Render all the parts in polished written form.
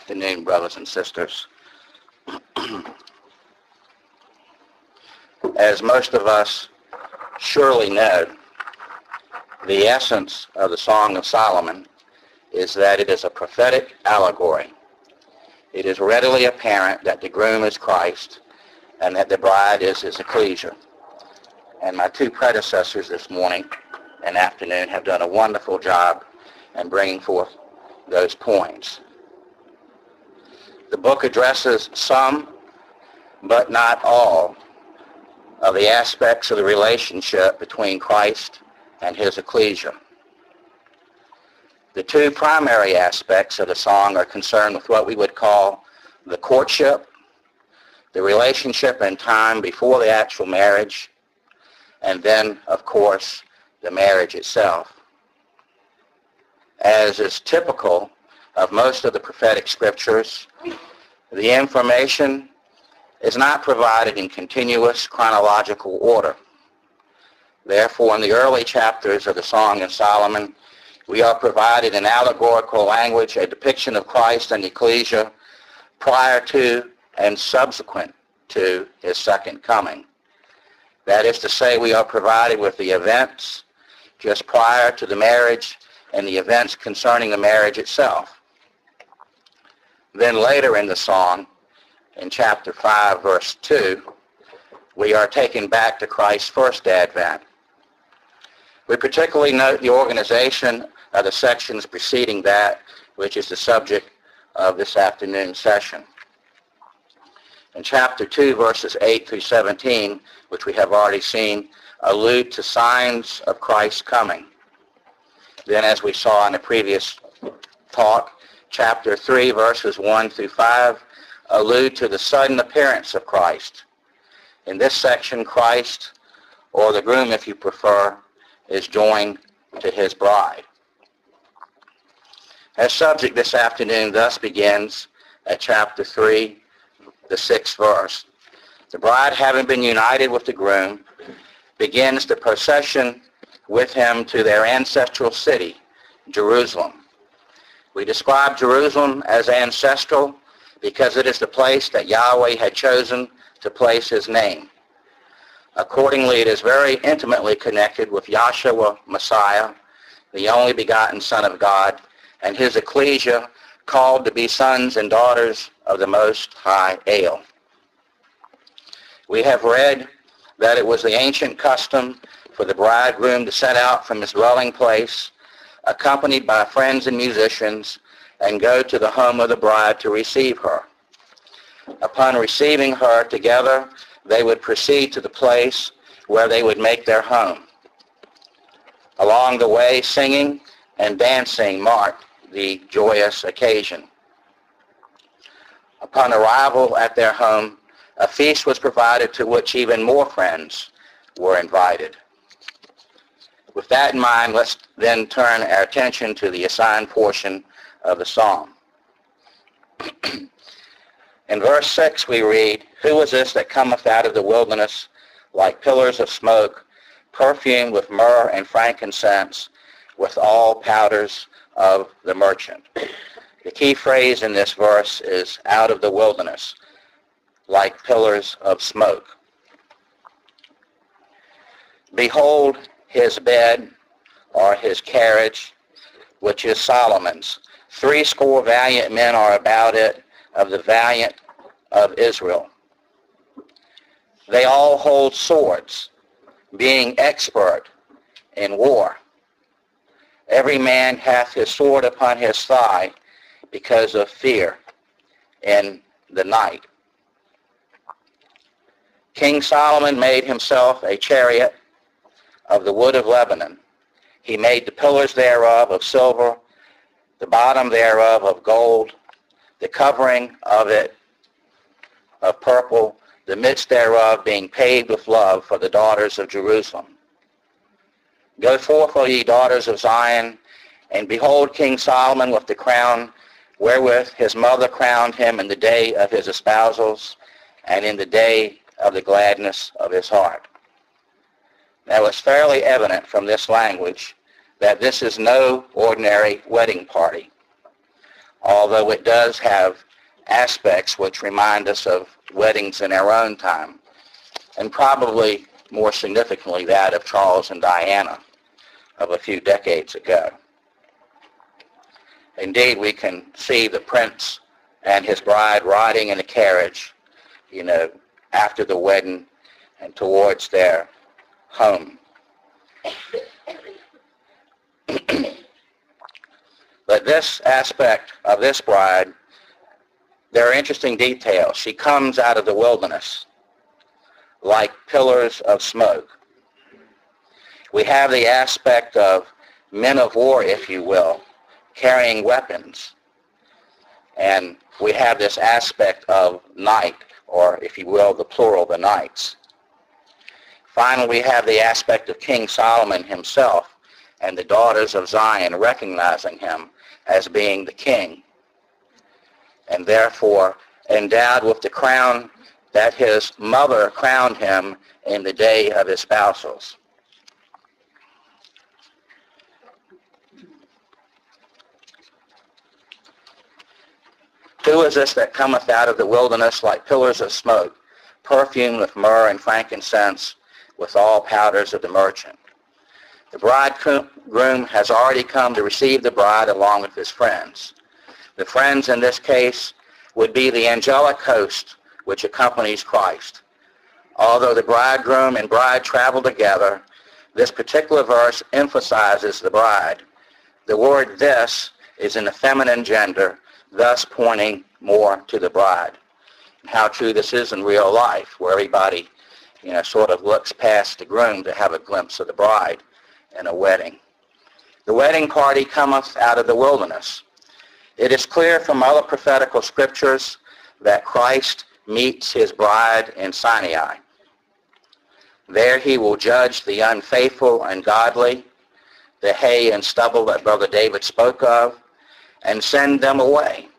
afternoon, brothers and sisters. As most of us surely know, the essence of the Song of Solomon is that it is a prophetic allegory. It is readily apparent that the groom is Christ and that the bride is his ecclesia. And my two predecessors this morning and afternoon have done a wonderful job in bringing forth those points. The book addresses some, but not all, of the aspects of the relationship between Christ and his ecclesia. The two primary aspects of the song are concerned with what we would call the courtship, the relationship in time before the actual marriage, and then, of course, the marriage itself. As is typical of most of the prophetic scriptures, the information is not provided in continuous chronological order. Therefore, in the early chapters of the Song of Solomon, we are provided in allegorical language a depiction of Christ and the ecclesia prior to and subsequent to his second coming. That is to say, we are provided with the events just prior to the marriage and the events concerning the marriage itself. Then later in the song, in chapter 5, verse 2, we are taken back to Christ's first advent. We particularly note the organization of the sections preceding that, which is the subject of this afternoon's session. In chapter 2, verses 8 through 17, which we have already seen, allude to signs of Christ's coming. Then, as we saw in the previous talk, chapter 3, verses 1 through 5, allude to the sudden appearance of Christ. In this section, Christ, or the groom if you prefer, is joined to his bride. Our subject this afternoon thus begins at chapter 3, the 6th verse. The bride, having been united with the groom, begins the procession with him to their ancestral city, Jerusalem. We describe Jerusalem as ancestral because it is the place that Yahweh had chosen to place his name. Accordingly, it is very intimately connected with Yahshua Messiah, the only begotten Son of God, and his ecclesia, called to be sons and daughters of the Most High El. We have read that it was the ancient custom for the bridegroom to set out from his dwelling place, accompanied by friends and musicians, and go to the home of the bride to receive her. Upon receiving her together, they would proceed to the place where they would make their home. Along the way, singing and dancing marked the joyous occasion. Upon arrival at their home, a feast was provided to which even more friends were invited. With that in mind, let's then turn our attention to the assigned portion of the psalm. In verse 6 we read, "Who is this that cometh out of the wilderness like pillars of smoke, perfumed with myrrh and frankincense, with all powders of the merchant?" The key phrase in this verse is out of the wilderness, like pillars of smoke. Behold his bed, or his carriage, which is Solomon's. 80 valiant men are about it, of the valiant of Israel. They all hold swords, being expert in war. Every man hath his sword upon his thigh, because of fear in the night. King Solomon made himself a chariot of the wood of Lebanon. He made the pillars thereof of silver, the bottom thereof of gold, the covering of it of purple, the midst thereof being paved with love for the daughters of Jerusalem. Go forth, O ye daughters of Zion, and behold King Solomon with the crown wherewith his mother crowned him in the day of his espousals and in the day of the gladness of his heart. Now it's fairly evident from this language that this is no ordinary wedding party. although it does have aspects which remind us of weddings in our own time, and probably more significantly that of Charles and Diana of a few decades ago. Indeed, we can see the prince and his bride riding in a carriage, after the wedding and towards their home. But this aspect of this bride, there are interesting details. She comes out of the wilderness like pillars of smoke. We have the aspect of men of war, if you will, carrying weapons. And we have this aspect of night, or if you will, the plural, the knights. Finally, we have the aspect of King Solomon himself and the daughters of Zion recognizing him as being the king, and therefore endowed with the crown that his mother crowned him in the day of his spousals. Who is this that cometh out of the wilderness like pillars of smoke, perfumed with myrrh and frankincense, with all powders of the merchant? The bridegroom has already come to receive the bride along with his friends. The friends in this case would be the angelic host which accompanies Christ. Although the bridegroom and bride travel together, this particular verse emphasizes the bride. The word "this" is in the feminine gender, thus pointing more to the bride. How true this is in real life, where everybody, sort of looks past the groom to have a glimpse of the bride in a wedding. The wedding party cometh out of the wilderness. It is clear from other prophetical scriptures that Christ meets his bride in Sinai. There he will judge the unfaithful and godly, the hay and stubble that Brother David spoke of, and send them away.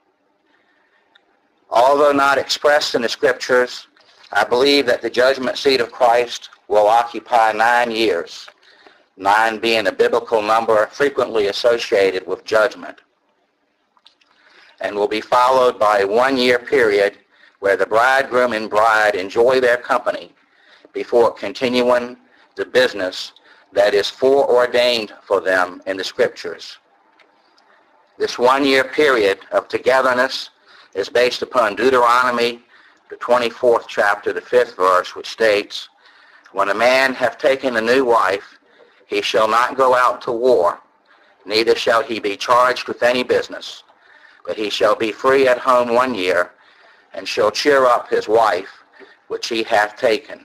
Although not expressed in the scriptures, I believe that the judgment seat of Christ will occupy 9 years, 9 being a biblical number frequently associated with judgment, and will be followed by a 1-year period where the bridegroom and bride enjoy their company before continuing the business that is foreordained for them in the scriptures. This 1-year period of togetherness is based upon Deuteronomy, the 24th chapter, the 5th verse, which states, "When a man hath taken a new wife, he shall not go out to war, neither shall he be charged with any business, but he shall be free at home 1 year, and shall cheer up his wife, which he hath taken."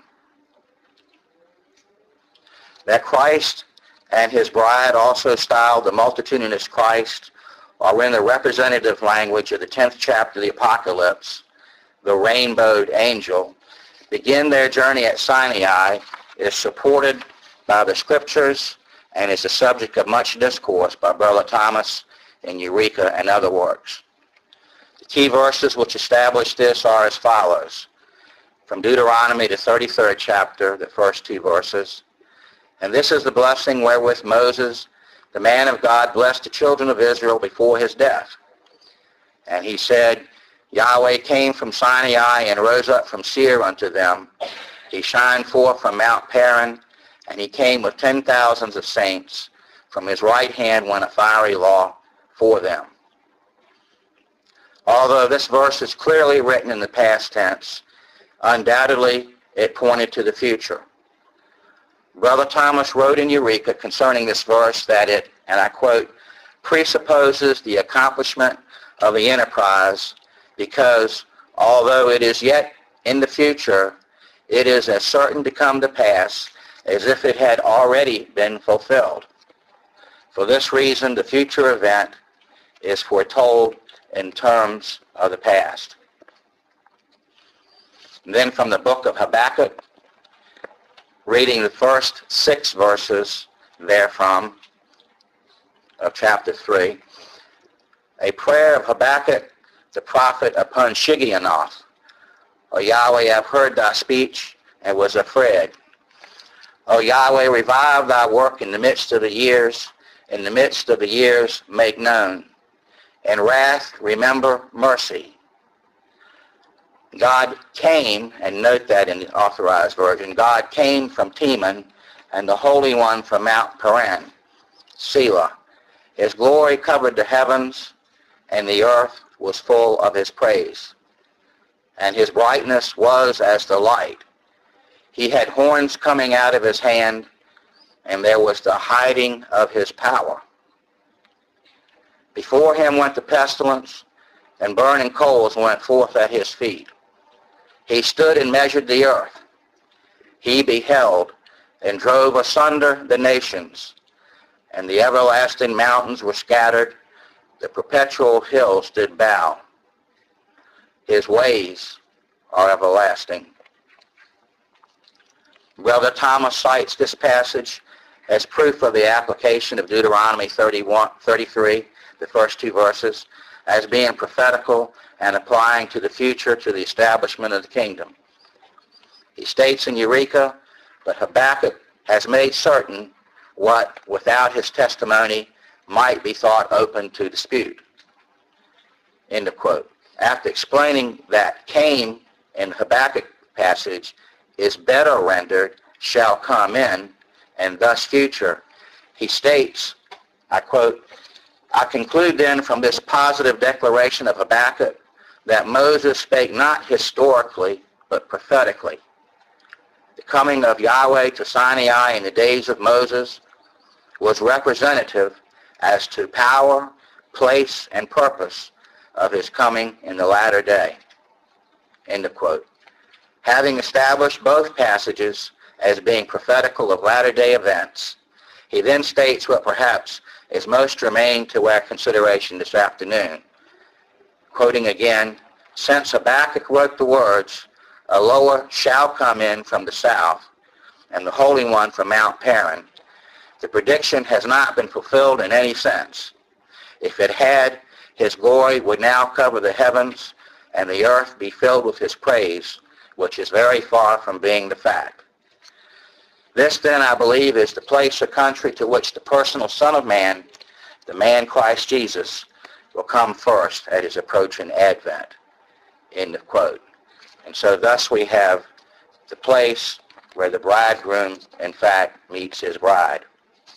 That Christ and his bride, also styled the multitudinous Christ, are in the representative language of the 10th chapter of the Apocalypse, the rainbowed angel, begin their journey at Sinai, is supported by the scriptures and is the subject of much discourse by Brother Thomas in Eureka and other works. The key verses which establish this are as follows. From Deuteronomy, the 33rd chapter, the first 2 verses. "And this is the blessing wherewith Moses, the man of God, blessed the children of Israel before his death. And he said, Yahweh came from Sinai and rose up from Seir unto them. He shined forth from Mount Paran, and he came with 10,000s of saints. From his right hand went a fiery law for them." Although this verse is clearly written in the past tense, undoubtedly it pointed to the future. Brother Thomas wrote in Eureka concerning this verse that it, and I quote, "presupposes the accomplishment of the enterprise because, although it is yet in the future, it is as certain to come to pass as if it had already been fulfilled. For this reason, the future event is foretold in terms of the past." And then from the book of Habakkuk, reading the first 6 verses therefrom of chapter 3, a prayer of Habakkuk the prophet upon Shigionoth. "O Yahweh, I have heard thy speech and was afraid. O Yahweh, revive thy work in the midst of the years. In the midst of the years make known. In wrath, remember mercy. God came, and note that in the Authorized Version, God came from Teman, and the Holy One from Mount Paran, Selah. His glory covered the heavens, and the earth was full of his praise. And his brightness was as the light. He had horns coming out of his hand, and there was the hiding of his power. Before him went the pestilence, and burning coals went forth at his feet. He stood and measured the earth. He beheld and drove asunder the nations, and the everlasting mountains were scattered. The perpetual hills did bow. His ways are everlasting. Brother Thomas cites this passage as proof of the application of Deuteronomy 33, the first two verses, as being prophetical and applying to the future, to the establishment of the kingdom. He states in Eureka, but Habakkuk has made certain what, without his testimony, might be thought open to dispute. End of quote. After explaining that came in the Habakkuk passage is better rendered shall come in, and thus future, he states, I quote, I conclude then from this positive declaration of Habakkuk that Moses spake not historically, but prophetically. The coming of Yahweh to Sinai in the days of Moses was representative as to power, place, and purpose of his coming in the latter day. End of quote. Having established both passages as being prophetical of latter-day events, he then states what perhaps is most germane to our consideration this afternoon. Quoting again, since Habakkuk wrote the words, a lower shall come in from the south, and the Holy One from Mount Paran, the prediction has not been fulfilled in any sense. If it had, his glory would now cover the heavens, and the earth be filled with his praise, which is very far from being the fact. This, then, I believe, is the place or country to which the personal Son of Man, the man Christ Jesus, will come first at his approaching advent. End of quote. And so thus we have the place where the bridegroom, in fact, meets his bride.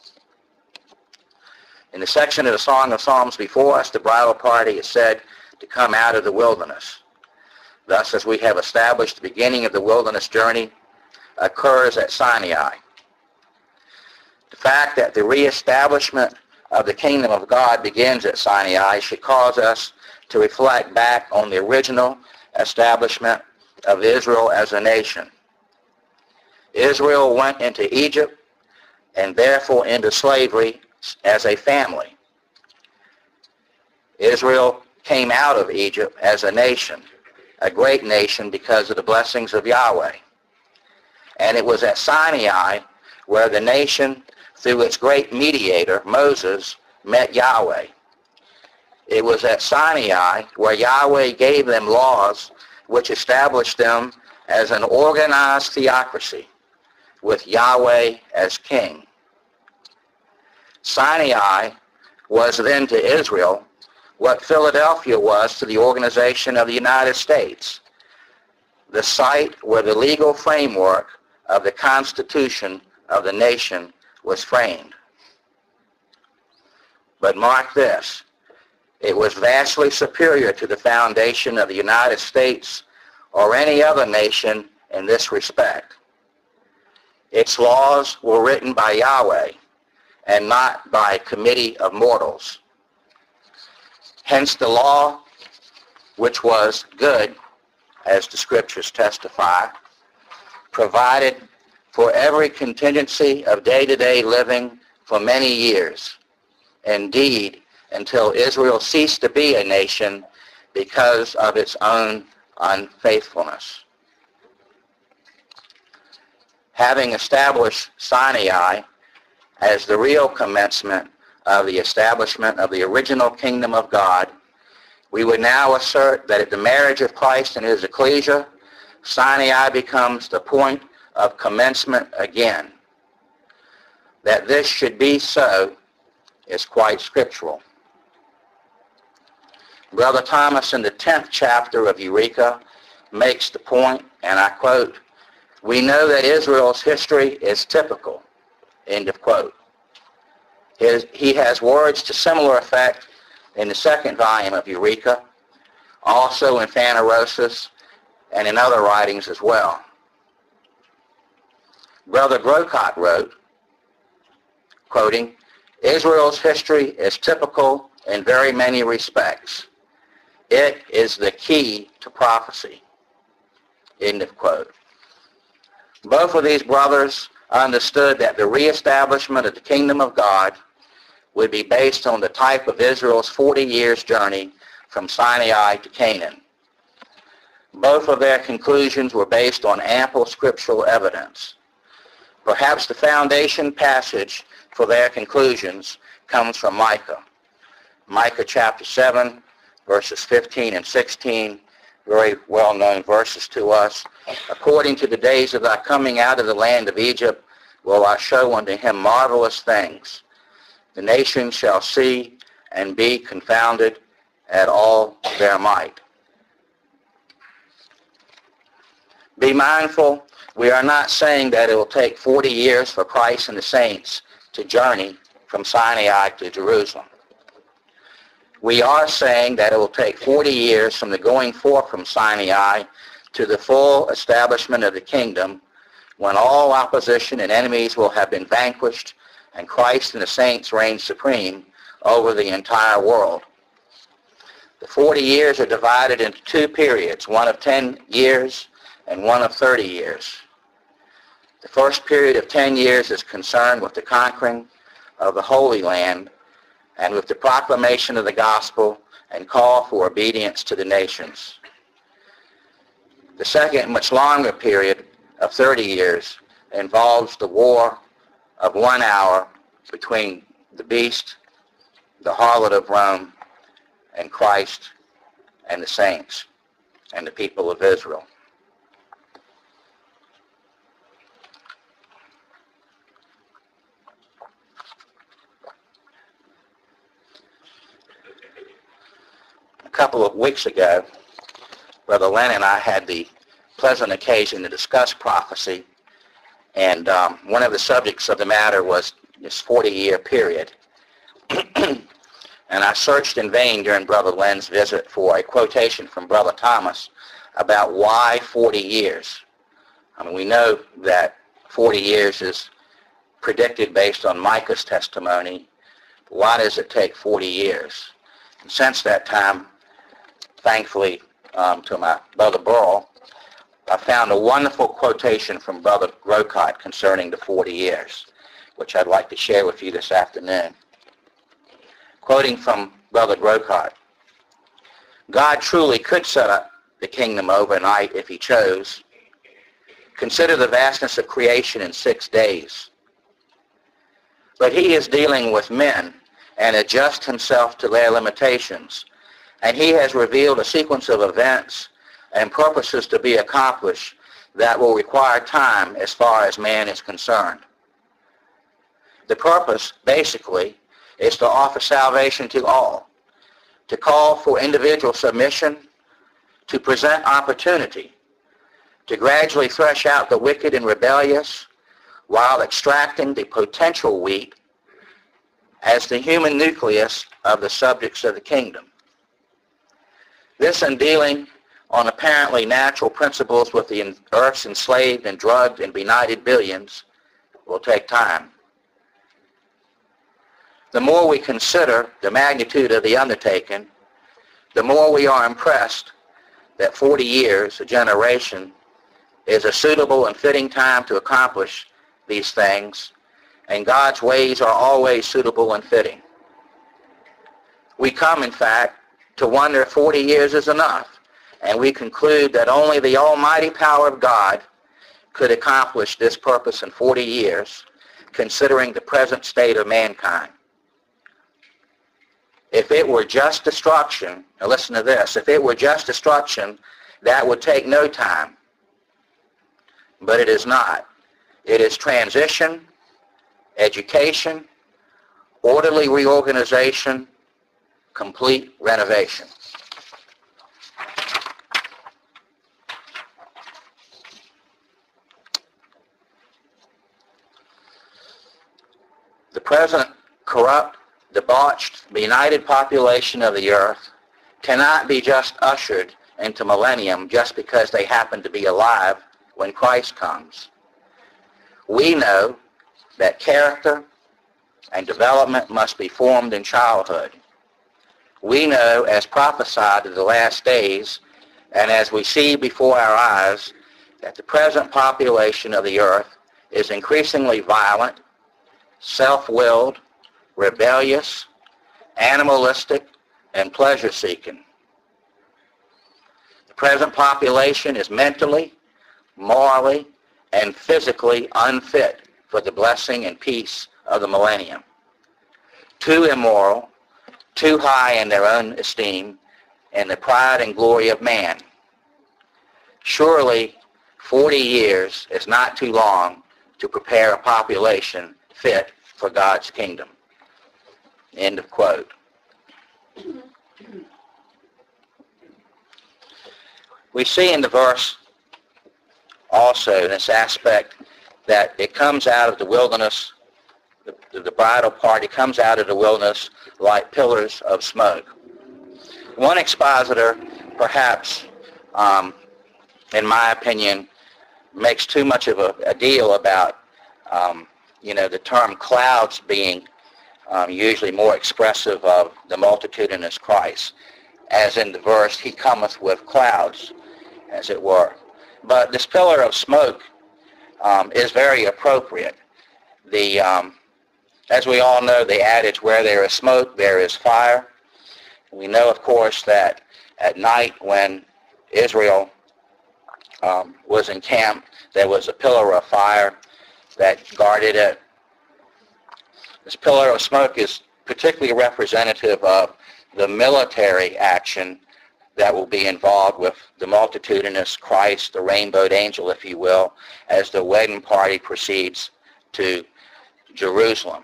In the section of the Song of Psalms before us, the bridal party is said to come out of the wilderness. Thus, as we have established, the beginning of the wilderness journey occurs at Sinai. The fact that the reestablishment of the kingdom of God begins at Sinai should cause us to reflect back on the original establishment of Israel as a nation. Israel went into Egypt and therefore into slavery as a family. Israel came out of Egypt as a nation, a great nation because of the blessings of Yahweh. And it was at Sinai where the nation, through its great mediator, Moses, met Yahweh. It was at Sinai where Yahweh gave them laws which established them as an organized theocracy, with Yahweh as king. Sinai was then to Israel what Philadelphia was to the organization of the United States, the site where the legal framework of the Constitution of the nation was framed. But mark this, it was vastly superior to the foundation of the United States or any other nation in this respect. Its laws were written by Yahweh and not by a committee of mortals. Hence the law, which was good, as the scriptures testify, provided for every contingency of day-to-day living for many years. Indeed, until Israel ceased to be a nation because of its own unfaithfulness. Having established Sinai as the real commencement of the establishment of the original kingdom of God, we would now assert that at the marriage of Christ and his ecclesia, Sinai becomes the point of commencement again. That this should be so is quite scriptural. Brother Thomas in the 10th chapter of Eureka makes the point, and I quote, "We know that Israel's history is typical," end of quote. He has words to similar effect in the 2nd volume of Eureka, also in Phanerosis, and in other writings as well. Brother Grocott wrote, quoting, "Israel's history is typical in very many respects. It is the key to prophecy," end of quote. Both of these brothers understood that the reestablishment of the kingdom of God would be based on the type of Israel's 40 years journey from Sinai to Canaan. Both of their conclusions were based on ample scriptural evidence. Perhaps the foundation passage for their conclusions comes from Micah. Micah chapter 7, verses 15 and 16, very well-known verses to us. "According to the days of thy coming out of the land of Egypt, will I show unto him marvelous things. The nations shall see and be confounded at all their might." Be mindful, we are not saying that it will take 40 years for Christ and the saints to journey from Sinai to Jerusalem. We are saying that it will take 40 years from the going forth from Sinai to the full establishment of the kingdom, when all opposition and enemies will have been vanquished and Christ and the saints reign supreme over the entire world. The 40 years are divided into 2 periods, one of 10 years and one of 30 years. The first period of 10 years is concerned with the conquering of the Holy Land and with the proclamation of the gospel and call for obedience to the nations. The second, much longer period of 30 years involves the war of 1 hour between the beast, the harlot of Rome, and Christ and the saints and the people of Israel. A couple of weeks ago, Brother Len and I had the pleasant occasion to discuss prophecy, and one of the subjects of the matter was this 40-year period. And I searched in vain during Brother Len's visit for a quotation from Brother Thomas about why 40 years. I mean, we know that 40 years is predicted based on Micah's testimony. Why does it take 40 years? And since that time, thankfully to my Brother Burrell, I found a wonderful quotation from Brother Grocott concerning the 40 years, which I'd like to share with you this afternoon. Quoting from Brother Grocott, "God truly could set up the kingdom overnight if he chose. Consider the vastness of creation in 6 days. But he is dealing with men and adjusts himself to their limitations, and he has revealed a sequence of events and purposes to be accomplished that will require time as far as man is concerned. The purpose, basically, is to offer salvation to all, to call for individual submission, to present opportunity, to gradually thresh out the wicked and rebellious while extracting the potential wheat as the human nucleus of the subjects of the kingdom. This in dealing on apparently natural principles with the earth's enslaved and drugged and benighted billions will take time. The more we consider the magnitude of the undertaking, the more we are impressed that 40 years, a generation, is a suitable and fitting time to accomplish these things, and God's ways are always suitable and fitting. We come, in fact, to wonder if 40 years is enough, and we conclude that only the almighty power of God could accomplish this purpose in 40 years, considering the present state of mankind. If it were just destruction, now listen to this, if it were just destruction, that would take no time. But it is not. It is transition, education, orderly reorganization, complete renovation. present corrupt, debauched, benighted population of the earth cannot be just ushered into millennium just because they happen to be alive when Christ comes. We know that character and development must be formed in childhood. We know, as prophesied in the last days, and as we see before our eyes, that the present population of the earth is increasingly violent, self-willed, rebellious, animalistic, and pleasure-seeking. The present population is mentally, morally, and physically unfit for the blessing and peace of the millennium. Too immoral, too high in their own esteem, and the pride and glory of man. Surely 40 years is not too long to prepare a population fit for God's kingdom. End of quote. We see in the verse also this aspect that it comes out of the wilderness, the bridal party comes out of the wilderness like pillars of smoke. One expositor, perhaps, in my opinion, makes too much of a deal about, the term clouds being usually more expressive of the multitudinous Christ. As in the verse, he cometh with clouds, as it were. But this pillar of smoke is very appropriate. As we all know, the adage, where there is smoke, there is fire. We know, of course, that at night when Israel was encamped, there was a pillar of fire that guarded it. This pillar of smoke is particularly representative of the military action that will be involved with the multitudinous Christ, the rainbowed angel, if you will, as the wedding party proceeds to Jerusalem.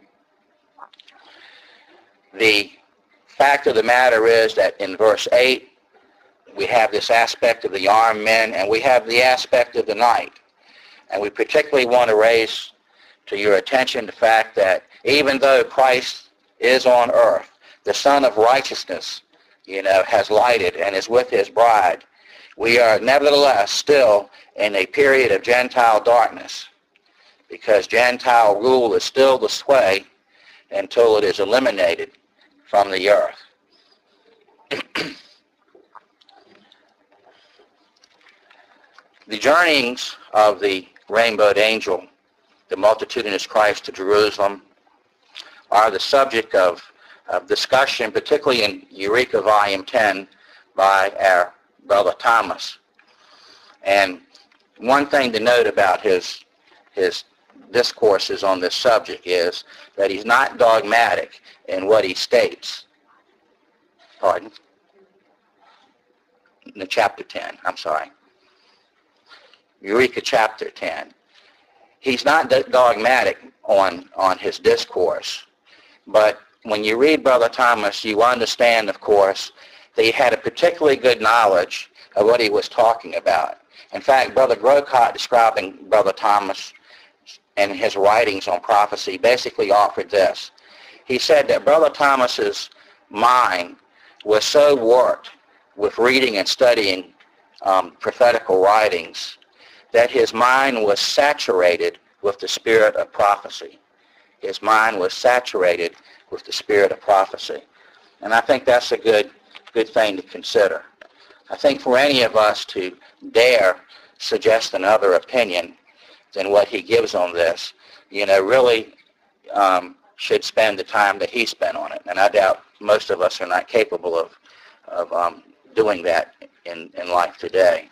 The fact of the matter is that in verse 8, we have this aspect of the armed men, and we have the aspect of the night. And we particularly want to raise to your attention the fact that even though Christ is on earth, the Son of Righteousness, has lighted and is with his bride, we are nevertheless still in a period of Gentile darkness, because Gentile rule is still the sway until it is eliminated from the earth. The journeyings of the rainbowed angel, the multitudinous Christ to Jerusalem, are the subject of discussion, particularly in Eureka Volume 10 by our brother Thomas. And one thing to note about his discourses on this subject is that he's not dogmatic in what he states. Pardon? In the chapter 10, I'm sorry. Eureka chapter 10. He's not dogmatic on his discourse, but when you read Brother Thomas, you understand, of course, that he had a particularly good knowledge of what he was talking about. In fact, Brother Grocott, describing Brother Thomas and his writings on prophecy, basically offered this. He said that Brother Thomas's mind was so warped with reading and studying prophetical writings that his mind was saturated with the spirit of prophecy. His mind was saturated with the spirit of prophecy. And I think that's a good thing to consider. I think for any of us to dare suggest another opinion than what he gives on this, really should spend the time that he spent on it. And I doubt most of us are not capable of doing that in life today.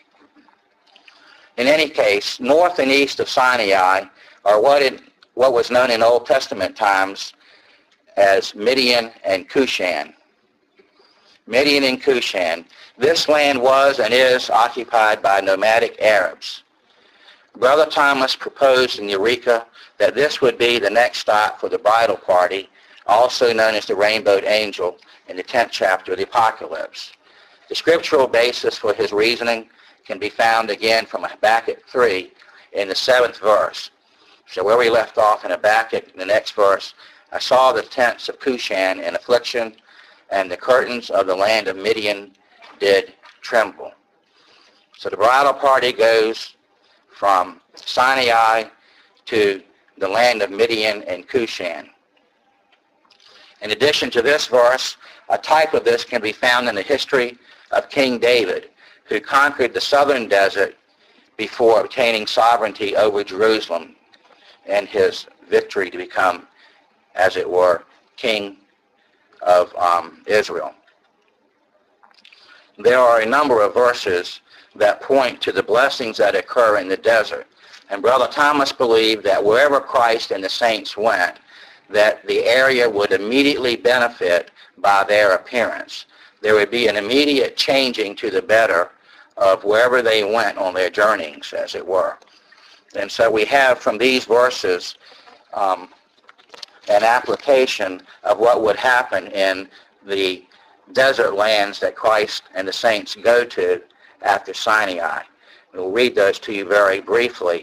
In any case, north and east of Sinai are what was known in Old Testament times as Midian and Cushan. Midian and Cushan. This land was and is occupied by nomadic Arabs. Brother Thomas proposed in Eureka that this would be the next stop for the bridal party, also known as the rainbowed angel, in the 10th chapter of the Apocalypse. The scriptural basis for his reasoning can be found again from Habakkuk 3 in the 7th verse. So where we left off in Habakkuk, the next verse, I saw the tents of Cushan in affliction, and the curtains of the land of Midian did tremble. So the bridal party goes from Sinai to the land of Midian and Cushan. In addition to this verse, a type of this can be found in the history of King David, who conquered the southern desert before obtaining sovereignty over Jerusalem and his victory to become, as it were, king of Israel. There are a number of verses that point to the blessings that occur in the desert. And Brother Thomas believed that wherever Christ and the saints went, that the area would immediately benefit by their appearance. There would be an immediate changing to the better of wherever they went on their journeyings, as it were. And so we have from these verses an application of what would happen in the desert lands that Christ and the saints go to after Sinai. We'll read those to you very briefly.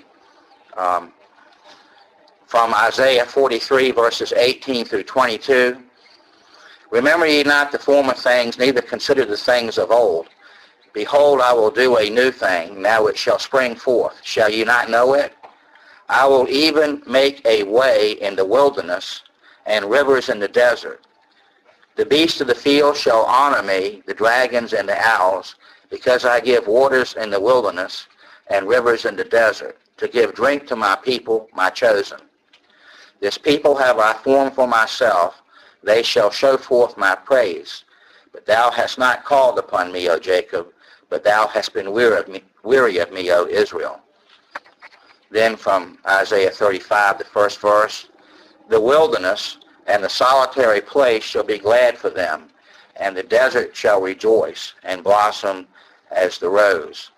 From Isaiah 43, verses 18 through 22. Remember ye not the former things, neither consider the things of old. Behold, I will do a new thing. Now it shall spring forth. Shall ye not know it? I will even make a way in the wilderness and rivers in the desert. The beasts of the field shall honor me, the dragons and the owls, because I give waters in the wilderness and rivers in the desert, to give drink to my people, my chosen. This people have I formed for myself. They shall show forth my praise. But thou hast not called upon me, O Jacob, but thou hast been weary of me, O Israel. Then from Isaiah 35, the first verse, the wilderness and the solitary place shall be glad for them, and the desert shall rejoice and blossom as the rose.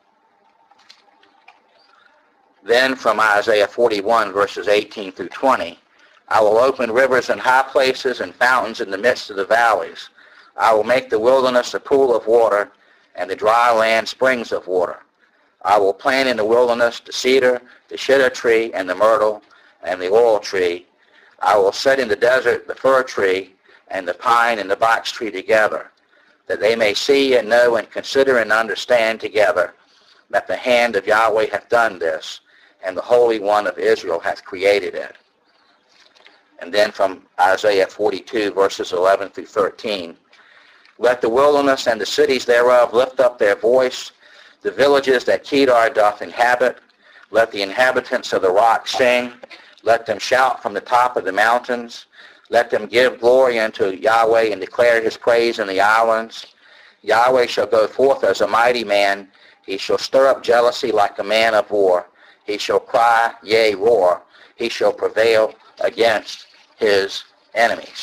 Then from Isaiah 41, verses 18 through 20, I will open rivers in high places and fountains in the midst of the valleys. I will make the wilderness a pool of water, and the dry land springs of water. I will plant in the wilderness the cedar, the shittim tree, and the myrtle, and the oil tree. I will set in the desert the fir tree, and the pine and the box tree together, that they may see and know and consider and understand together that the hand of Yahweh hath done this, and the Holy One of Israel hath created it. And then from Isaiah 42, verses 11 through 13, let the wilderness and the cities thereof lift up their voice, the villages that Kedar doth inhabit. Let the inhabitants of the rock sing. Let them shout from the top of the mountains. Let them give glory unto Yahweh and declare his praise in the islands. Yahweh shall go forth as a mighty man. He shall stir up jealousy like a man of war. He shall cry, yea, roar. He shall prevail against his enemies.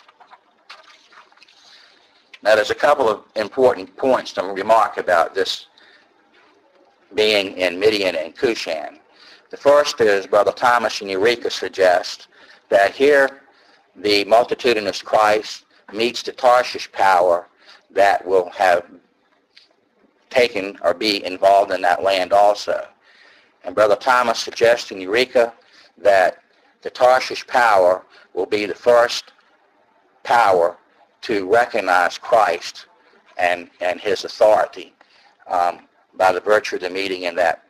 Now there's a couple of important points to remark about this being in Midian and Cushan. The first is, Brother Thomas and Eureka suggest that here the multitudinous Christ meets the Tarshish power that will have taken or be involved in that land also. And Brother Thomas suggests in Eureka that the Tarshish power will be the first power to recognize Christ and his authority by the virtue of the meeting in that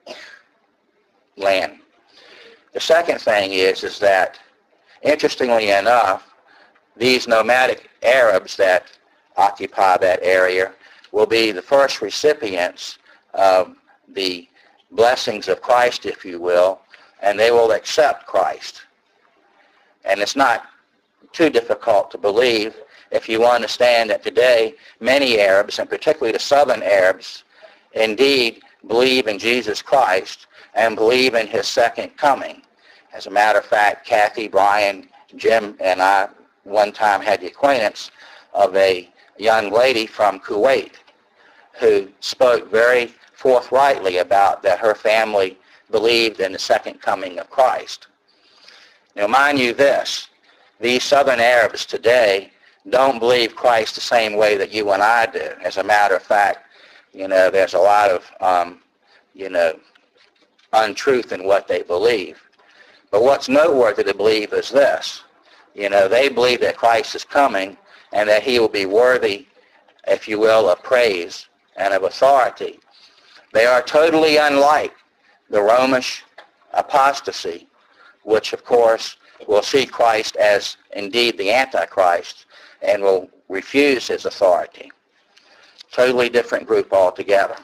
land. The second thing is that, interestingly enough, these nomadic Arabs that occupy that area will be the first recipients of the blessings of Christ, if you will, and they will accept Christ. And it's not too difficult to believe if you understand that today many Arabs, and particularly the southern Arabs, indeed believe in Jesus Christ and believe in his second coming. As a matter of fact, Kathy, Brian, Jim, and I one time had the acquaintance of a young lady from Kuwait who spoke very forthrightly about that her family believed in the second coming of Christ. Now, mind you this, these southern Arabs today don't believe Christ the same way that you and I do. As a matter of fact, there's a lot of, untruth in what they believe. But what's noteworthy to believe is this. They believe that Christ is coming and that he will be worthy, if you will, of praise and of authority. They are totally unlike the Romish apostasy, which of course will see Christ as indeed the Antichrist and will refuse his authority. Totally different group altogether.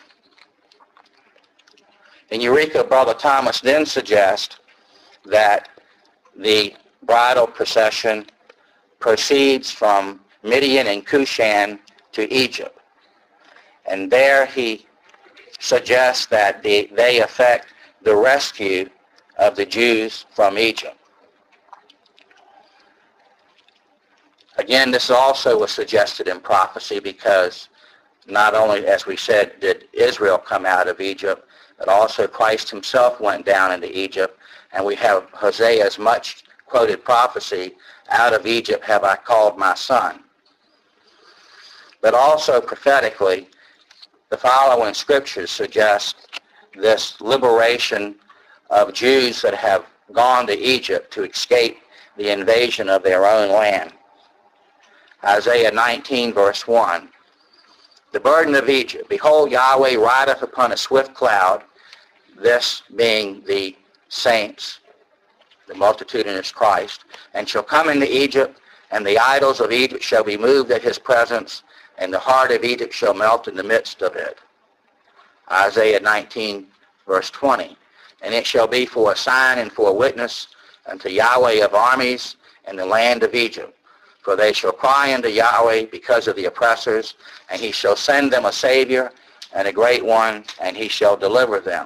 In Eureka, Brother Thomas then suggests that the bridal procession proceeds from Midian and Cushan to Egypt. And there he suggests that they affect the rescue of the Jews from Egypt. Again, this also was suggested in prophecy because not only, as we said, did Israel come out of Egypt, but also Christ himself went down into Egypt. And we have Hosea's much quoted prophecy, out of Egypt have I called my son. But also prophetically, the following scriptures suggest this liberation of Jews that have gone to Egypt to escape the invasion of their own land. Isaiah 19, verse 1. The burden of Egypt. Behold, Yahweh rideth upon a swift cloud, this being the saints, the multitudinous Christ, and shall come into Egypt, and the idols of Egypt shall be moved at his presence, and the heart of Egypt shall melt in the midst of it. Isaiah 19, verse 20. And it shall be for a sign and for a witness unto Yahweh of armies in the land of Egypt. For they shall cry unto Yahweh because of the oppressors, and he shall send them a Savior and a great one, and he shall deliver them.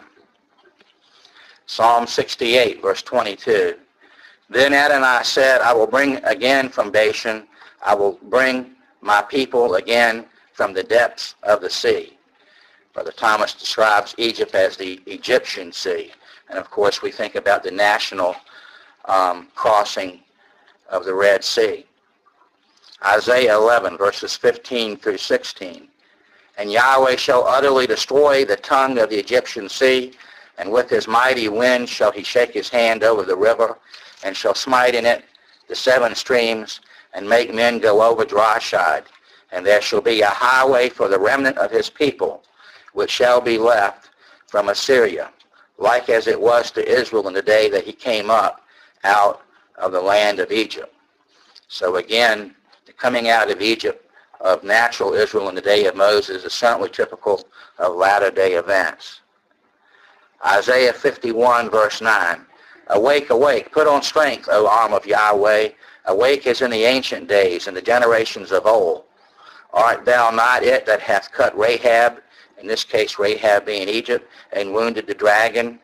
Psalm 68, verse 22. Then Adonai said, I will bring again from Bashan, I will bring my people again from the depths of the sea. Brother Thomas describes Egypt as the Egyptian sea. And of course we think about the national crossing of the Red Sea. Isaiah 11, verses 15 through 16. And Yahweh shall utterly destroy the tongue of the Egyptian sea, and with his mighty wind shall he shake his hand over the river, and shall smite in it the seven streams, and make men go over dry shod. And there shall be a highway for the remnant of his people, which shall be left from Assyria, like as it was to Israel in the day that he came up out of the land of Egypt. So again, the coming out of Egypt of natural Israel in the day of Moses is certainly typical of latter-day events. Isaiah 51, verse 9. Awake, awake, put on strength, O arm of Yahweh. Awake as in the ancient days, in the generations of old. Art thou not it that hath cut Rahab, in this case Rahab being Egypt, and wounded the dragon?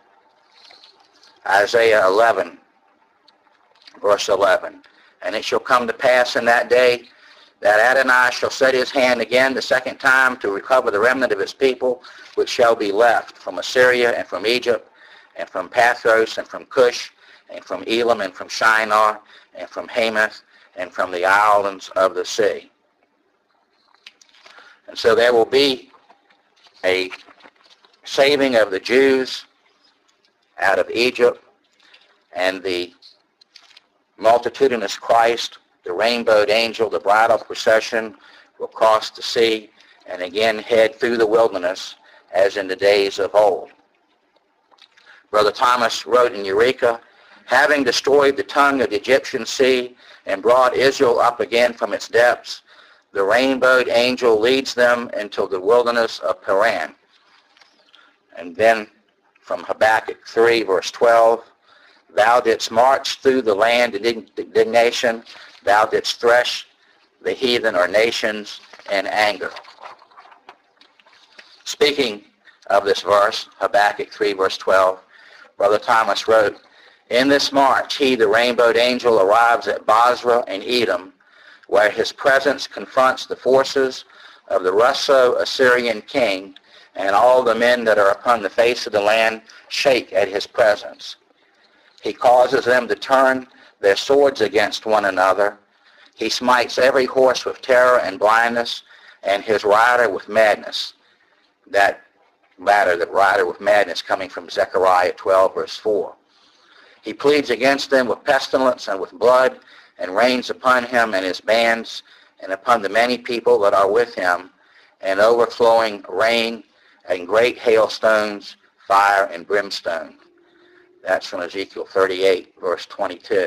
Isaiah 11, verse 11. And it shall come to pass in that day that Adonai shall set his hand again the second time to recover the remnant of his people, which shall be left from Assyria and from Egypt, and from Pathros and from Cush, and from Elam and from Shinar, and from Hamath, and from the islands of the sea. And so there will be a saving of the Jews out of Egypt, and the multitudinous Christ, the rainbowed angel, the bridal procession will cross the sea and again head through the wilderness as in the days of old. Brother Thomas wrote in Eureka, having destroyed the tongue of the Egyptian sea and brought Israel up again from its depths, the rainbowed angel leads them into the wilderness of Paran. And then from Habakkuk 3, verse 12, thou didst march through the land in indignation, thou didst thresh the heathen or nations in anger. Speaking of this verse, Habakkuk 3, verse 12, Brother Thomas wrote, in this march he, the rainbowed angel, arrives at Basra in Edom, where his presence confronts the forces of the Russo-Assyrian king, and all the men that are upon the face of the land shake at his presence. He causes them to turn their swords against one another. He smites every horse with terror and blindness, and his rider with madness. That rider with madness coming from Zechariah 12, verse 4. He pleads against them with pestilence and with blood, and rains upon him and his bands, and upon the many people that are with him, and overflowing rain, and great hailstones, fire, and brimstone. That's from Ezekiel 38, verse 22.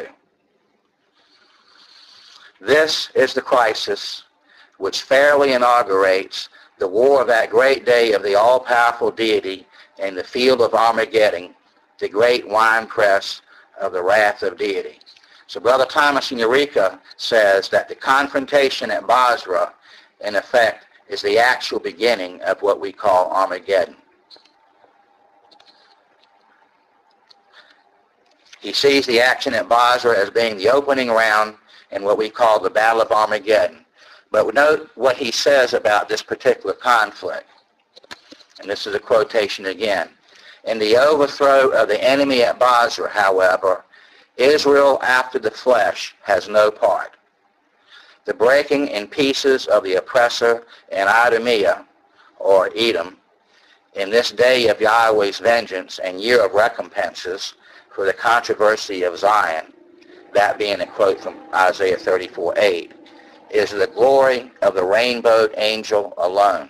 This is the crisis which fairly inaugurates the war of that great day of the all-powerful deity in the field of Armageddon, the great winepress of the wrath of deity. So Brother Thomas in Eureka says that the confrontation at Basra, in effect, is the actual beginning of what we call Armageddon. He sees the action at Basra as being the opening round in what we call the Battle of Armageddon. But note what he says about this particular conflict. And this is a quotation again. In the overthrow of the enemy at Basra, however, Israel after the flesh has no part. The breaking in pieces of the oppressor in Idumea, or Edom, in this day of Yahweh's vengeance and year of recompenses for the controversy of Zion, that being a quote from Isaiah 34:8, is the glory of the rainbowed angel alone.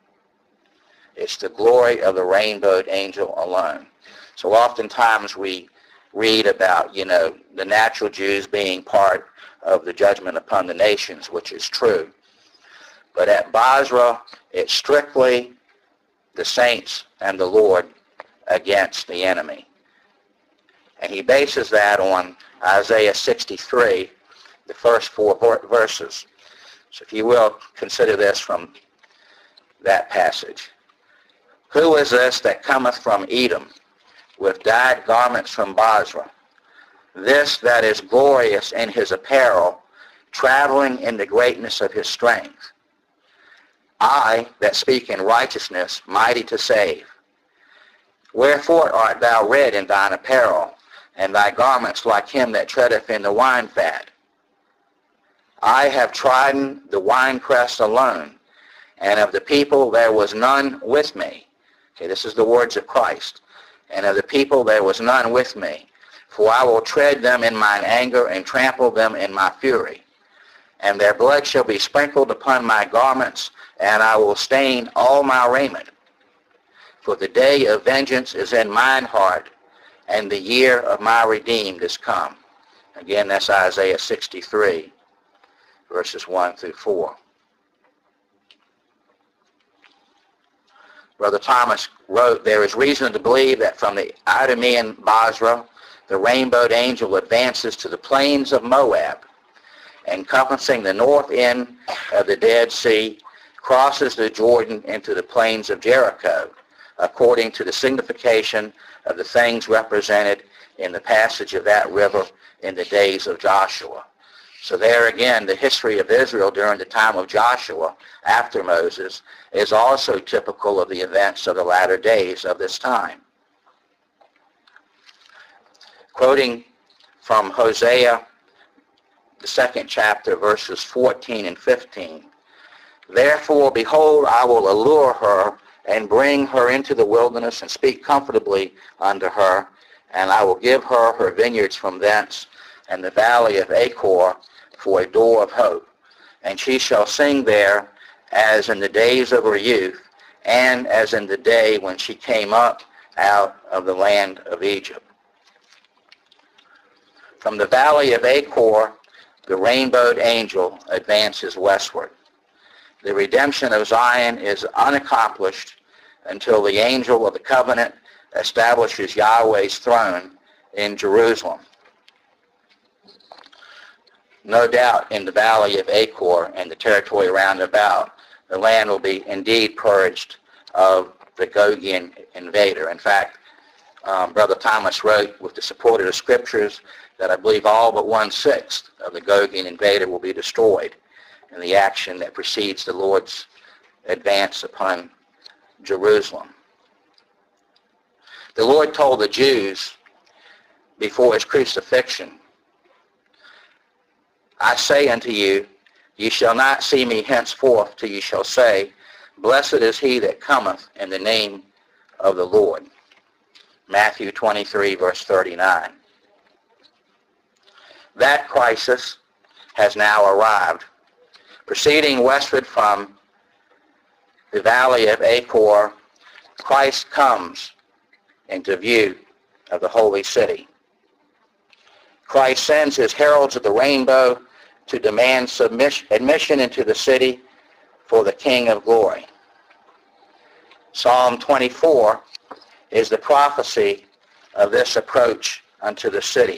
It's the glory of the rainbowed angel alone. So oftentimes we read about, the natural Jews being part of the judgment upon the nations, which is true. But at Basra, it's strictly the saints and the Lord against the enemy. And he bases that on Isaiah 63, the first 4 verses. So if you will, consider this from that passage. Who is this that cometh from Edom, with dyed garments from Basra? This that is glorious in his apparel, traveling in the greatness of his strength. I that speak in righteousness, mighty to save. Wherefore art thou red in thine apparel, and thy garments like him that treadeth in the wine fat? I have trodden the winepress alone, and of the people there was none with me. Okay, this is the words of Christ. And of the people there was none with me. For I will tread them in mine anger, and trample them in my fury. And their blood shall be sprinkled upon my garments, and I will stain all my raiment. For the day of vengeance is in mine heart, and the year of my redeemed is come. Again, that's Isaiah 63, verses 1 through 4. Brother Thomas wrote, there is reason to believe that from the Idumean Basra, the rainbowed angel advances to the plains of Moab, encompassing the north end of the Dead Sea, crosses the Jordan into the plains of Jericho, according to the signification of the things represented in the passage of that river in the days of Joshua. So there again, the history of Israel during the time of Joshua, after Moses, is also typical of the events of the latter days of this time. Quoting from Hosea, the 2nd chapter, verses 14 and 15, Therefore, behold, I will allure her and bring her into the wilderness and speak comfortably unto her, and I will give her her vineyards from thence, and the valley of Achor for a door of hope. And she shall sing there as in the days of her youth, and as in the day when she came up out of the land of Egypt. From the valley of Achor, the rainbowed angel advances westward. The redemption of Zion is unaccomplished until the angel of the covenant establishes Yahweh's throne in Jerusalem. No doubt in the valley of Achor and the territory round about, the land will be indeed purged of the Gogian invader. In fact, Brother Thomas wrote with the support of the scriptures that I believe all but 1/6 of the Gogian invader will be destroyed in the action that precedes the Lord's advance upon Jerusalem. The Lord told the Jews before his crucifixion, I say unto you, ye shall not see me henceforth till ye shall say, Blessed is he that cometh in the name of the Lord. Matthew 23, verse 39. That crisis has now arrived. Proceeding westward from the valley of Achor, Christ comes into view of the holy city. Christ sends his heralds of the rainbow to demand admission into the city for the King of glory. Psalm 24 is the prophecy of this approach unto the city.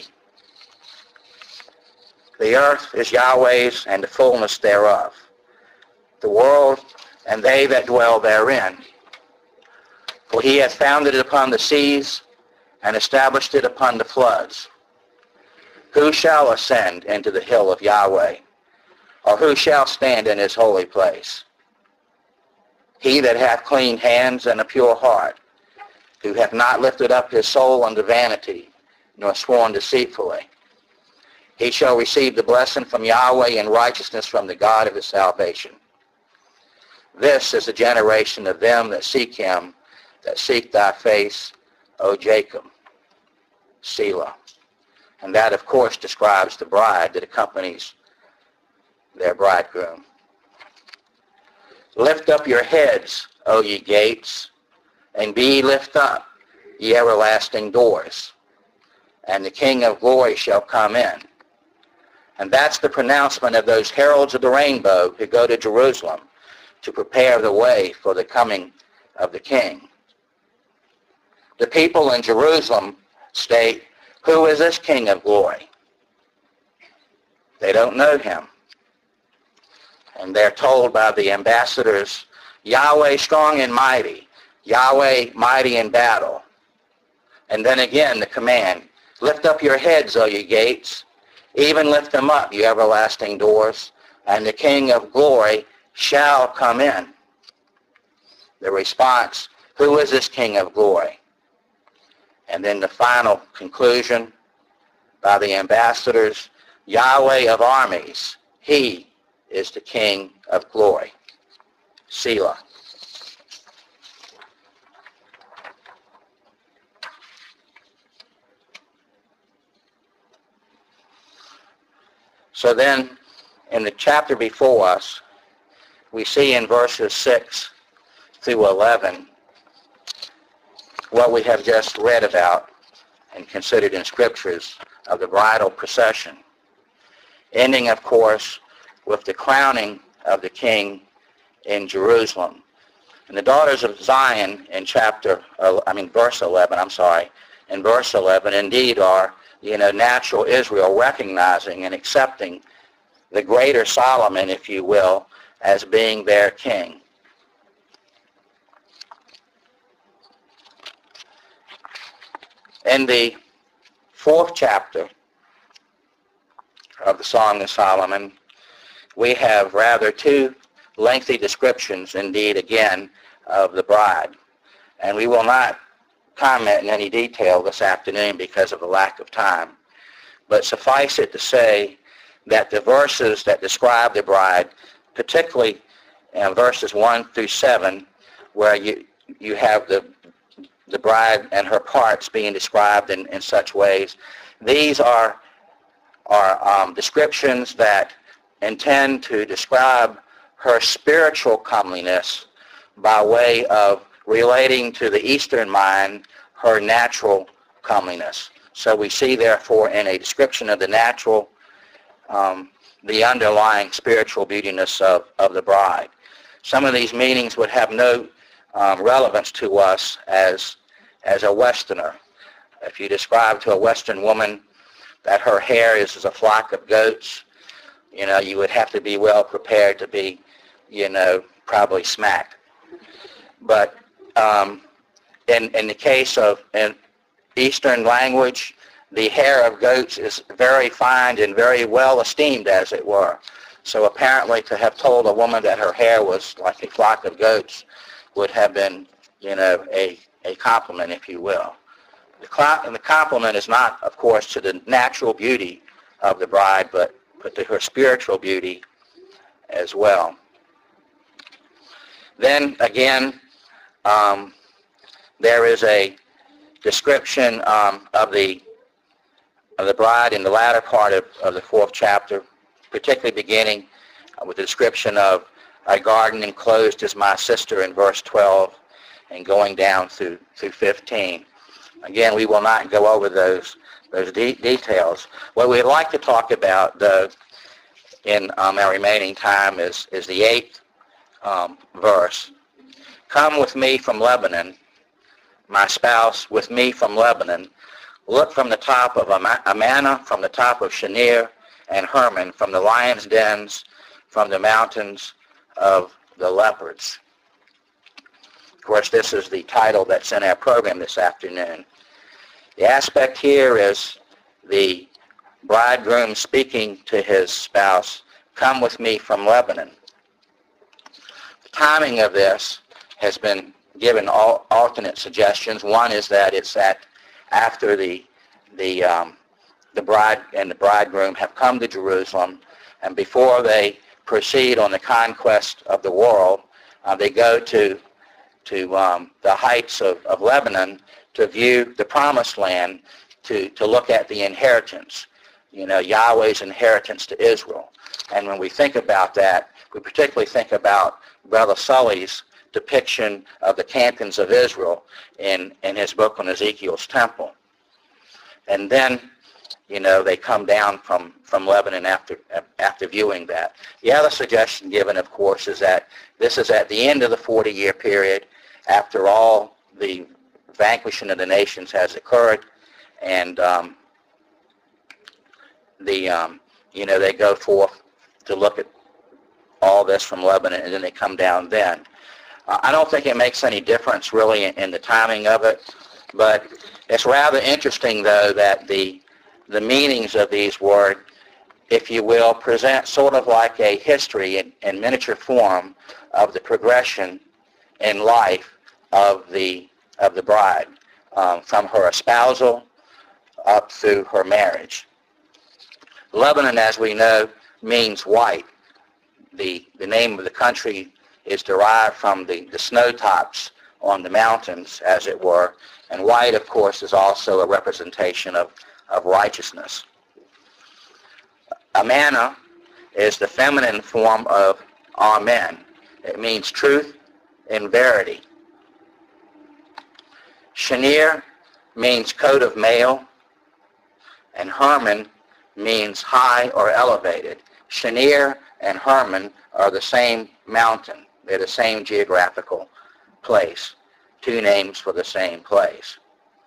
The earth is Yahweh's and the fullness thereof, the world and they that dwell therein. For he hath founded it upon the seas and established it upon the floods. Who shall ascend into the hill of Yahweh? Or who shall stand in his holy place? He that hath clean hands and a pure heart, who hath not lifted up his soul unto vanity, nor sworn deceitfully. He shall receive the blessing from Yahweh and righteousness from the God of his salvation. This is the generation of them that seek him, that seek thy face, O Jacob. Selah. And that, of course, describes the bride that accompanies their bridegroom. Lift up your heads, O ye gates, and be ye lift up, ye everlasting doors, and the King of glory shall come in. And that's the pronouncement of those heralds of the rainbow who go to Jerusalem to prepare the way for the coming of the King. The people in Jerusalem state, who is this King of glory? They don't know him. And they're told by the ambassadors, Yahweh strong and mighty, Yahweh mighty in battle. And then again the command, lift up your heads, O ye gates, even lift them up, you everlasting doors, and the King of glory shall come in. The response, who is this King of glory? And then the final conclusion by the ambassadors, Yahweh of armies, he is the King of glory. Selah. So then, in the chapter before us, we see in verses 6 through 11 what we have just read about and considered in scriptures of the bridal procession, ending, of course, with the crowning of the king in Jerusalem. And the daughters of Zion in verse 11 indeed are, natural Israel recognizing and accepting the greater Solomon, if you will, as being their king. In the 4th chapter of the Song of Solomon, we have rather two lengthy descriptions, indeed, again, of the bride. And we will not comment in any detail this afternoon because of the lack of time. But suffice it to say that the verses that describe the bride, particularly in verses 1 through 7, where you have the bride and her parts being described in such ways, these are descriptions that intend to describe her spiritual comeliness by way of relating to the Eastern mind her natural comeliness. So we see, therefore, in a description of the natural, the underlying spiritual beautiness of the bride. Some of these meanings would have no relevance to us as a Westerner. If you describe to a Western woman that her hair is as a flock of goats, you would have to be well prepared to be, probably smacked. But in the case of an Eastern language, the hair of goats is very fine and very well esteemed, as it were. So apparently to have told a woman that her hair was like a flock of goats would have been, a compliment, if you will. The compliment is not, of course, to the natural beauty of the bride, but to her spiritual beauty as well. Then again, there is a description of the of the bride in the latter part of the 4th chapter, particularly beginning with the description of a garden enclosed as my sister in verse 12 and going down through 15. Again, we will not go over those details. What we'd like to talk about, though, in our remaining time is the 8th verse. Come with me from Lebanon, my spouse, with me from Lebanon. Look from the top of Amana, from the top of Shenir and Hermon, from the lions' dens, from the mountains of the leopards. Of course, this is the title that's in our program this afternoon. The aspect here is the bridegroom speaking to his spouse, come with me from Lebanon. The timing of this has been given alternate suggestions. One is that it's after the bride and the bridegroom have come to Jerusalem, and before they proceed on the conquest of the world, they go to the heights of Lebanon to view the promised land, to look at the inheritance, Yahweh's inheritance to Israel. And when we think about that, we particularly think about Brother Sully's depiction of the cantons of Israel in his book on Ezekiel's temple. And then, they come down from Lebanon after viewing that. The other suggestion given, of course, is that this is at the end of the 40-year period, after all the vanquishing of the nations has occurred, and they go forth to look at all this from Lebanon, and then they come down then. I don't think it makes any difference really in the timing of it, but it's rather interesting, though, that the meanings of these words, if you will, present sort of like a history in miniature form of the progression in life of the bride, from her espousal up through her marriage. Lebanon, as we know, means white. The name of the country is derived from the snow tops on the mountains, as it were, and white, of course, is also a representation of righteousness. Amana is the feminine form of Amen. It means truth and verity. Shenir means coat of mail, and Hermon means high or elevated. Shenir and Hermon are the same mountain. They're the same geographical place. Two names for the same place.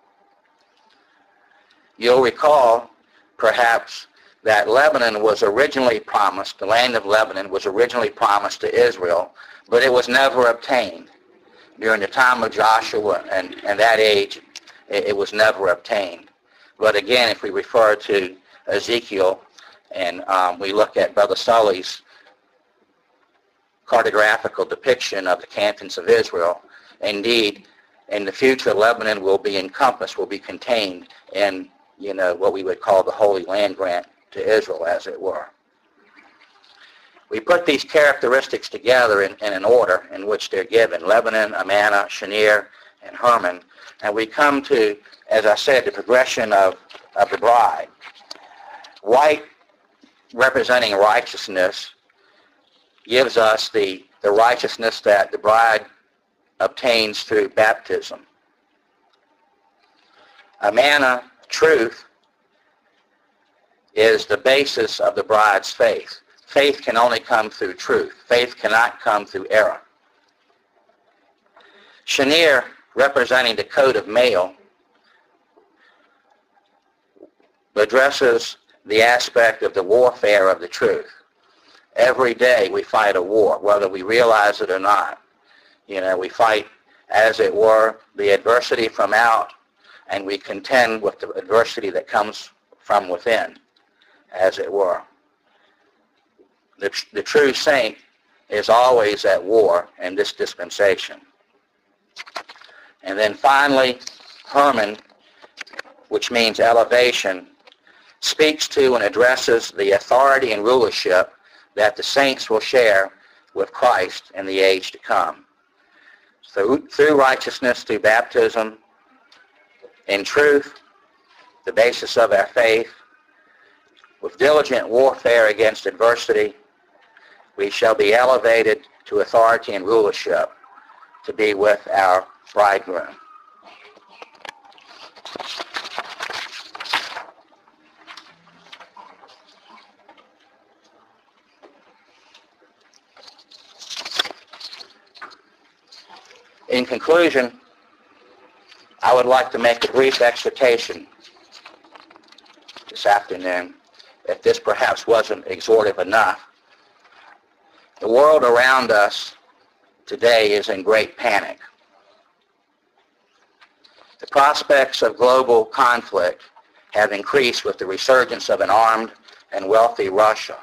You'll recall, perhaps, that Lebanon was originally promised, the land of Lebanon was originally promised to Israel, but it was never obtained. During the time of Joshua and that age, it was never obtained. But again, if we refer to Ezekiel and we look at Brother Sully's cartographical depiction of the cantons of Israel, indeed, in the future, Lebanon will be encompassed, will be contained in, what we would call the Holy Land Grant to Israel, as it were. We put these characteristics together in an order in which they're given: Lebanon, Amana, Shenir, and Hermon, and we come to, as I said, the progression of the bride. White, representing righteousness, gives us the righteousness that the bride obtains through baptism. Amana, truth, is the basis of the bride's faith. Faith can only come through truth. Faith cannot come through error. Shenir, representing the coat of mail, addresses the aspect of the warfare of the truth. Every day we fight a war, whether we realize it or not. We fight, as it were, the adversity from out, and we contend with the adversity that comes from within, as it were. The true saint is always at war in this dispensation. And then finally, Hermon, which means elevation, speaks to and addresses the authority and rulership that the saints will share with Christ in the age to come. Through righteousness, through baptism, in truth, the basis of our faith, With diligent warfare against adversity, we shall be elevated to authority and rulership to be with our bridegroom. In conclusion, I would like to make a brief exhortation this afternoon, if this perhaps wasn't exhortive enough. The world around us today is in great panic. The prospects of global conflict have increased with the resurgence of an armed and wealthy Russia.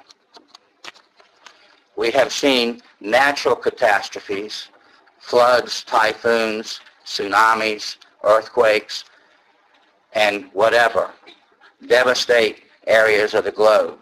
We have seen natural catastrophes, floods, typhoons, tsunamis, earthquakes, and whatever, devastate areas of the globe.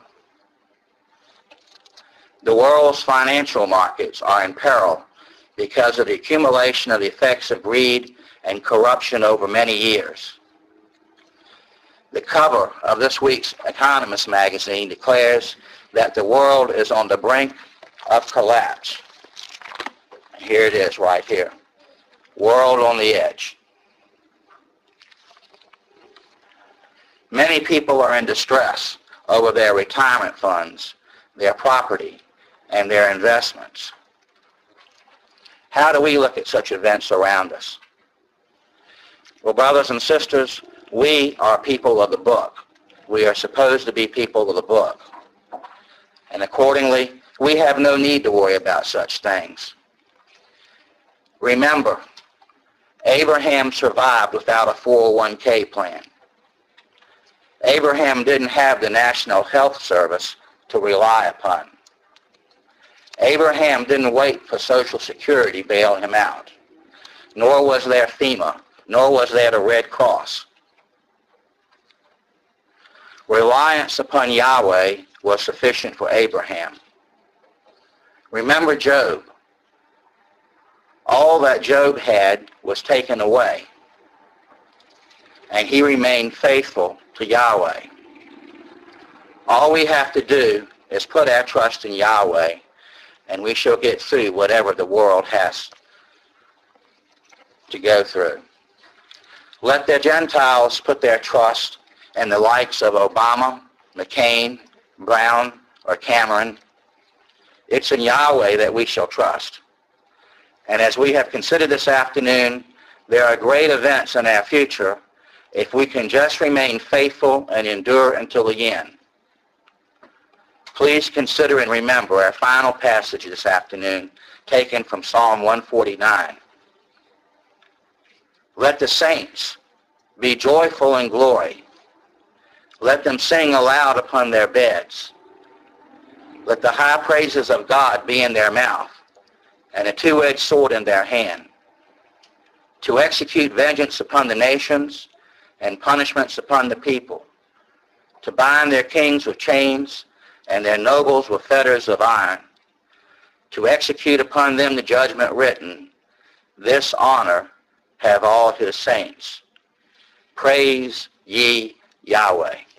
The world's financial markets are in peril because of the accumulation of the effects of greed and corruption over many years. The cover of this week's Economist magazine declares that the world is on the brink of collapse. Here it is right here. World on the edge. Many people are in distress over their retirement funds, their property, and their investments. How do we look at such events around us? Well, brothers and sisters, we are people of the book. We are supposed to be people of the book. And accordingly, we have no need to worry about such things. Remember, Abraham survived without a 401k plan. Abraham didn't have the National Health Service to rely upon. Abraham didn't wait for Social Security to bail him out. Nor was there FEMA, nor was there the Red Cross. Reliance upon Yahweh was sufficient for Abraham. Remember Job. All that Job had was taken away, and he remained faithful to Yahweh. All we have to do is put our trust in Yahweh, and we shall get through whatever the world has to go through. Let the Gentiles put their trust in the likes of Obama, McCain, Brown, or Cameron. It's in Yahweh that we shall trust. And as we have considered this afternoon, there are great events in our future if we can just remain faithful and endure until the end. Please consider and remember our final passage this afternoon, taken from Psalm 149. Let the saints be joyful in glory. Let them sing aloud upon their beds. Let the high praises of God be in their mouth, and a two-edged sword in their hand, to execute vengeance upon the nations and punishments upon the people, to bind their kings with chains and their nobles with fetters of iron, to execute upon them the judgment written. This honor have all his saints. Praise ye Yahweh.